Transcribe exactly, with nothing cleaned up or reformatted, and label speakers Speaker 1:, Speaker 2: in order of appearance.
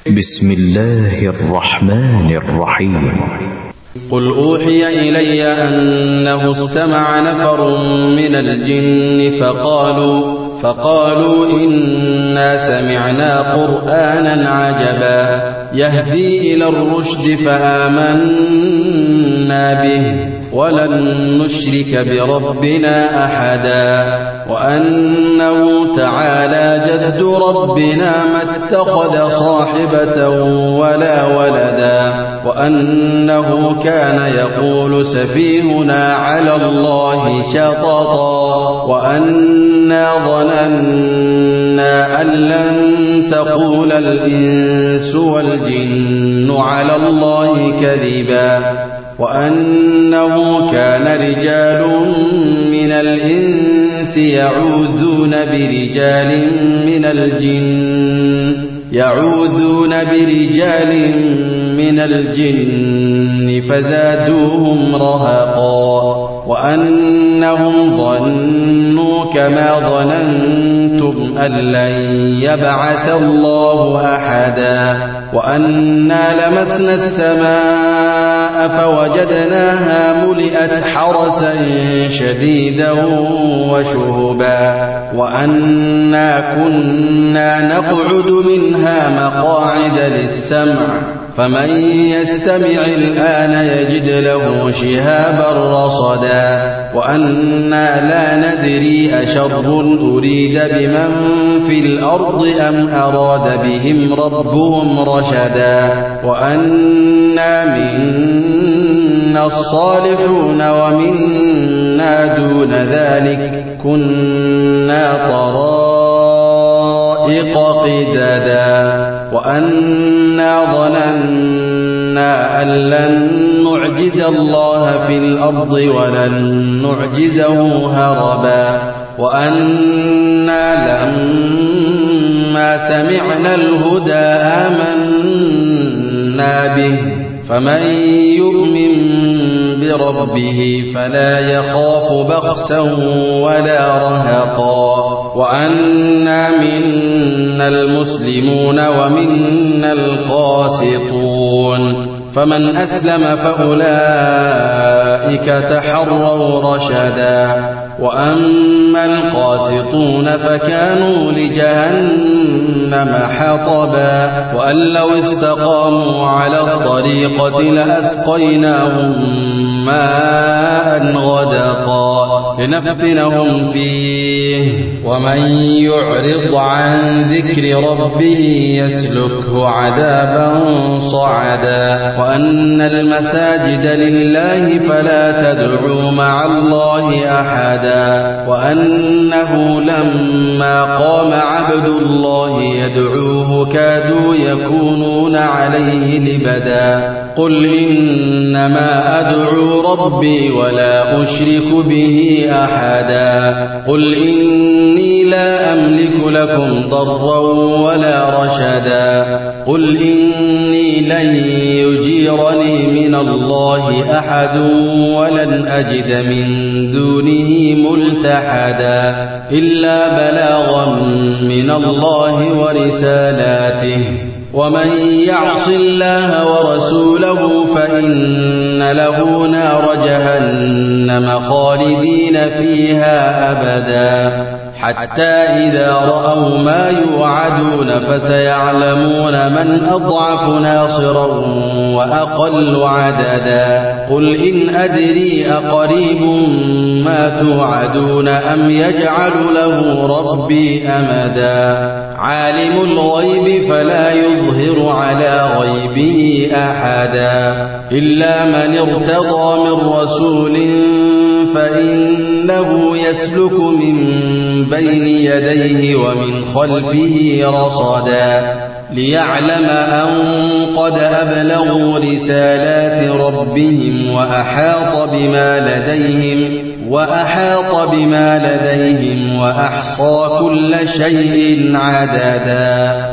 Speaker 1: بسم الله الرحمن الرحيم.
Speaker 2: قل أوحي إلي أنه استمع نفر من الجن فقالوا فقالوا إنا سمعنا قرآنا عجبا يهدي إلى الرشد فآمنا به ولن نشرك بربنا أحدا وأنه تعالى جد ربنا ما اتخذ صاحبة ولا ولدا وأنه كان يقول سفيهنا على الله شططا وأنا ظننا أن لن تقول الإنس والجن على الله كذبا وأنه كان رجال من الإنس يعوذون برجال من الجن يعوذون برجال من الجن فزادوهم رهقا وأنهم ظنوا كما ظننتم أن لن يبعث الله أحدا وأنا لمسنا السماء فوجدناها ملئت حرسا شديدا وشهبا وأنا كنا نقعد منها مقاعد للسمع فمن يستمع الآن يجد له شهابا رصدا وأنا لا ندري أشر أريد بمن في الأرض أم أراد بهم ربهم رشدا وأنا منا الصالحون ومنا دون ذلك كنا طرائق قددا وأنا ظننا أن لن نعجز الله في الأرض ولن نعجزه هربا وأنا لما سمعنا الهدى آمنا به فمن يؤمن بربه فلا يخاف بخسا ولا رهقا وأنا منا المسلمون ومنا القاسطون فمن أسلم فأولئك تحروا رشدا وأما القاسطون فكانوا لجهنم حطبا وأن لو استقاموا على الطريقة لأسقيناهم ماء غدقا لنفتنهم فيه ومن يعرض عن ذكر ربه يسلكه عذابا صعدا وأن المساجد لله فلا تدعوا مع الله أحدا وأنه لما قام عبد الله يدعوه كادوا يكونون عليه لبدا قل إنما أدعو ربي ولا أشرك به أحدا قل إني لا أملك لكم ضرا ولا رشدا قل إني لن يجيرني من الله أحد ولن أجد من دونه ملتحدا إلا بلاغا من الله ورسالاته ومن يعص الله ورسوله فإن له نار جهنم خالدين فيها أبدا حتى إذا رأوا ما يوعدون فسيعلمون من أضعف ناصرا وأقل عددا قل إن أدري أقريب ما توعدون أم يجعل له ربي أمدا عالم الغيب فلا يظهر على غيبه أحدا إلا من ارتضى من رسول فإنه يسلك من بين يديه ومن خلفه رصدا ليعلم أن قد أبلغوا رسالات ربهم وأحاط بما لديهم وأحاط بما لديهم وأحصى كل شيء عددا